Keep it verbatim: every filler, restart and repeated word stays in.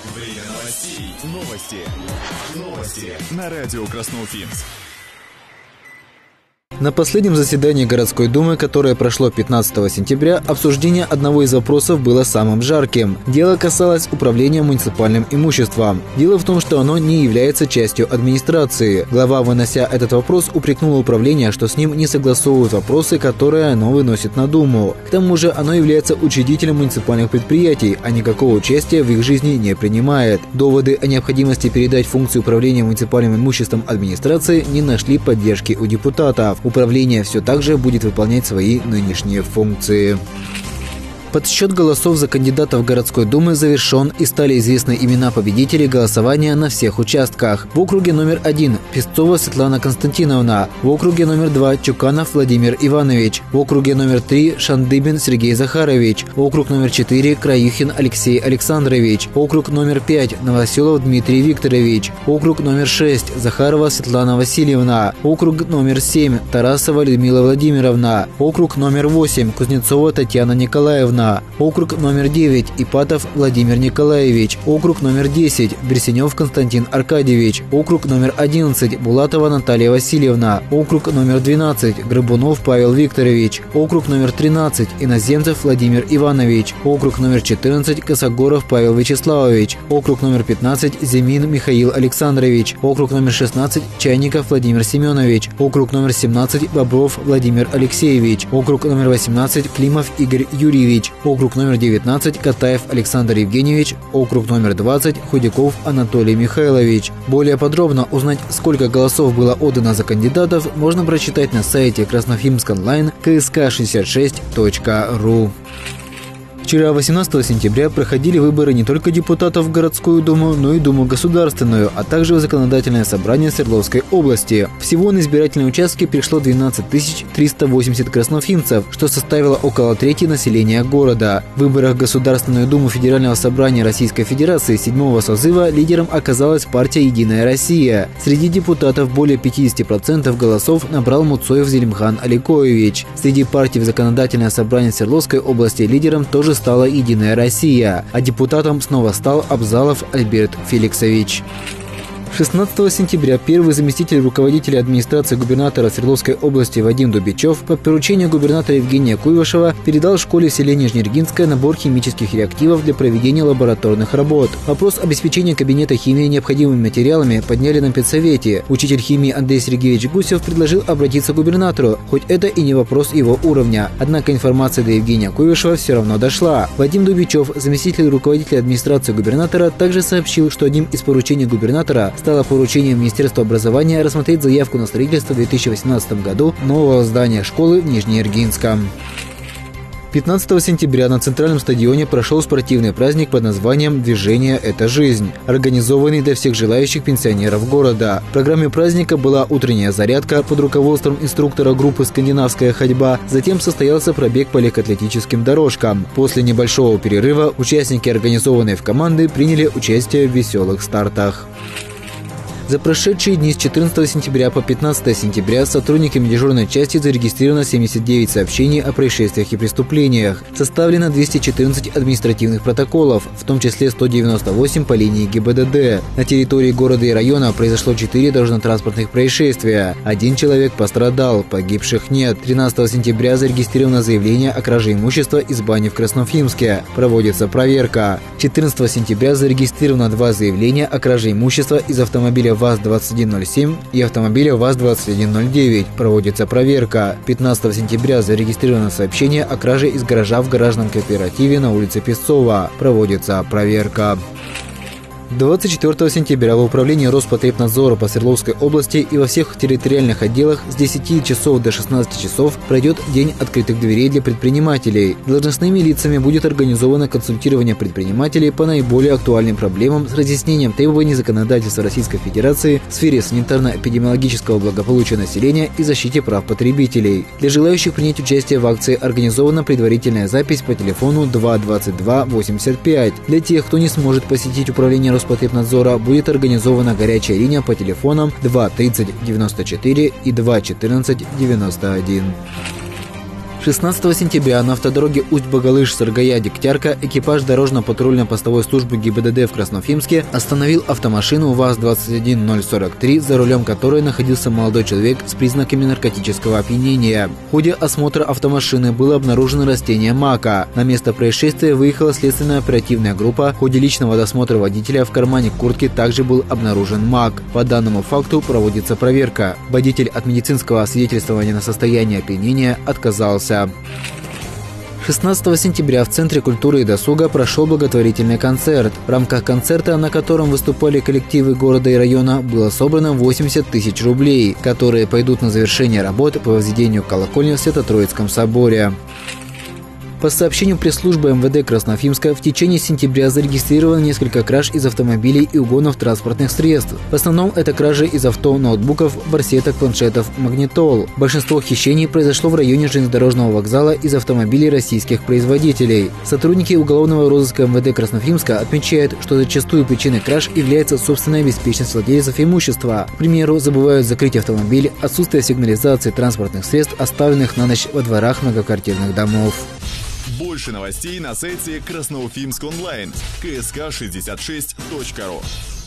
Время новостей. Новости. Новости на радио Красноуфимск. На последнем заседании городской думы, которое прошло пятнадцатого сентября, обсуждение одного из вопросов было самым жарким. Дело касалось управления муниципальным имуществом. Дело в том, что оно не является частью администрации. Глава, вынося этот вопрос, упрекнула управление, что с ним не согласовывают вопросы, которые оно выносит на думу. К тому же оно является учредителем муниципальных предприятий, а никакого участия в их жизни не принимает. Доводы о необходимости передать функцию управления муниципальным имуществом администрации не нашли поддержки у депутатов. Управление все так же будет выполнять свои нынешние функции. Подсчет голосов за кандидатов городской думы завершен, и стали известны имена победителей голосования на всех участках. В округе номер один – Песцова Светлана Константиновна. В округе номер два – Чуканов Владимир Иванович. В округе номер три – Шандыбин Сергей Захарович. Округ номер четыре – Краюхин Алексей Александрович. Округ номер пять – Новоселов Дмитрий Викторович. Округ номер шесть – Захарова Светлана Васильевна. Округ номер семь – Тарасова Людмила Владимировна. Округ номер восемь – Кузнецова Татьяна Николаевна. Округ номер девять – Ипатов Владимир Николаевич. Округ номер десять – Берсенев Константин Аркадьевич. Округ номер одиннадцать – Булатова Наталья Васильевна. Округ номер двенадцать – Грабунов Павел Викторович. Округ номер тринадцать – Иноземцев Владимир Иванович. Округ номер четырнадцать – Косогоров Павел Вячеславович. Округ номер пятнадцать – Зимин Михаил Александрович. Округ номер шестнадцать – Чайников Владимир Семенович. Округ номер семнадцать – Бобров Владимир Алексеевич. Округ номер восемнадцать – Климов Игорь Юрьевич. Округ номер девятнадцать – Катаев Александр Евгеньевич. Округ номер двадцать – Худяков Анатолий Михайлович. Более подробно узнать, сколько голосов было отдано за кандидатов, можно прочитать на сайте Красноуфимск онлайн ка эс ка шестьдесят шесть точка ру. Вчера, восемнадцатого сентября, проходили выборы не только депутатов в городскую думу, но и Думу государственную, а также в законодательное собрание Свердловской области. Всего на избирательные участки пришло двенадцать тысяч триста восемьдесят красноуфимцев, что составило около трети населения города. В выборах в Государственную думу Федерального собрания Российской Федерации седьмого созыва лидером оказалась партия «Единая Россия». Среди депутатов более пятьдесят процентов голосов набрал Муцоев Зелимхан Аликоевич. Среди партий в законодательное собрание Свердловской области лидером тоже стала «Единая Россия», а депутатом снова стал Абзалов Альберт Феликсович. шестнадцатого сентября первый заместитель руководителя администрации губернатора Свердловской области Вадим Дубичев по поручению губернатора Евгения Куйвашева передал школе в селе Нижнеиргинское набор химических реактивов для проведения лабораторных работ. Вопрос обеспечения кабинета химии необходимыми материалами подняли на педсовете. Учитель химии Андрей Сергеевич Гусев предложил обратиться к губернатору, хоть это и не вопрос его уровня. Однако информация до Евгения Куйвашева все равно дошла. Вадим Дубичев, заместитель руководителя администрации губернатора, также сообщил, что одним из поручений губернатора стало поручением Министерства образования рассмотреть заявку на строительство в две тысячи восемнадцатом году нового здания школы в Нижнеиргинском. пятнадцатого сентября на центральном стадионе прошел спортивный праздник под названием «Движение – это жизнь», организованный для всех желающих пенсионеров города. В программе праздника была утренняя зарядка под руководством инструктора группы «Скандинавская ходьба», затем состоялся пробег по легкоатлетическим дорожкам. После небольшого перерыва участники, организованные в команды, приняли участие в веселых стартах. За прошедшие дни с четырнадцатого сентября по пятнадцатое сентября сотрудниками дежурной части зарегистрировано семьдесят девять сообщений о происшествиях и преступлениях. Составлено двести четырнадцать административных протоколов, в том числе сто девяносто восемь по линии гэ бэ дэ дэ. На территории города и района произошло четыре дорожно-транспортных происшествия. Один человек пострадал, погибших нет. тринадцатого сентября зарегистрировано заявление о краже имущества из бани в Красноуфимске. Проводится проверка. четырнадцатого сентября зарегистрировано два заявления о краже имущества из автомобиля ВАЗ двадцать один ноль семь и автомобиля ВАЗ двадцать один ноль девять. Проводится проверка. пятнадцатого сентября зарегистрировано сообщение о краже из гаража в гаражном кооперативе на улице Песцова. Проводится проверка. двадцать четвёртого сентября в управлении Роспотребнадзора по Свердловской области и во всех территориальных отделах с десяти часов до шестнадцати часов пройдет День открытых дверей для предпринимателей. Должностными лицами будет организовано консультирование предпринимателей по наиболее актуальным проблемам с разъяснением требований законодательства Российской Федерации в сфере санитарно-эпидемиологического благополучия населения и защите прав потребителей. Для желающих принять участие в акции организована предварительная запись по телефону два двадцать два восемьдесят пять. Для тех, кто не сможет посетить управление Роспотребнадзора, будет организована горячая линия по телефонам два тридцать девяносто четыре и два четырнадцать девяносто один. шестнадцатого сентября на автодороге Усть-Багалыш-Сыргая-Дегтярка экипаж дорожно-патрульной постовой службы ГИБДД в Красноуфимске остановил автомашину ВАЗ двадцать один ноль сорок три, за рулем которой находился молодой человек с признаками наркотического опьянения. В ходе осмотра автомашины было обнаружено растение мака. На место происшествия выехала следственная оперативная группа. В ходе личного досмотра водителя в кармане куртки также был обнаружен мак. По данному факту проводится проверка. Водитель от медицинского освидетельствования на состояние опьянения отказался. шестнадцатого сентября в Центре культуры и досуга прошел благотворительный концерт. В рамках концерта, на котором выступали коллективы города и района, было собрано восемьдесят тысяч рублей, которые пойдут на завершение работ по возведению колокольни в Свято-Троицком соборе. По сообщению пресс-службы эм вэ дэ Красноуфимска, в течение сентября зарегистрировано несколько краж из автомобилей и угонов транспортных средств. В основном это кражи из авто, ноутбуков, барсеток, планшетов, магнитол. Большинство хищений произошло в районе железнодорожного вокзала из автомобилей российских производителей. Сотрудники уголовного розыска эм вэ дэ Красноуфимска отмечают, что зачастую причиной краж является собственная беспечность владельцев имущества. К примеру, забывают закрыть автомобиль, отсутствие сигнализации транспортных средств, оставленных на ночь во дворах многоквартирных домов. Больше новостей на сайте Красноуфимск онлайн. ка эс ка шестьдесят шесть точка ру.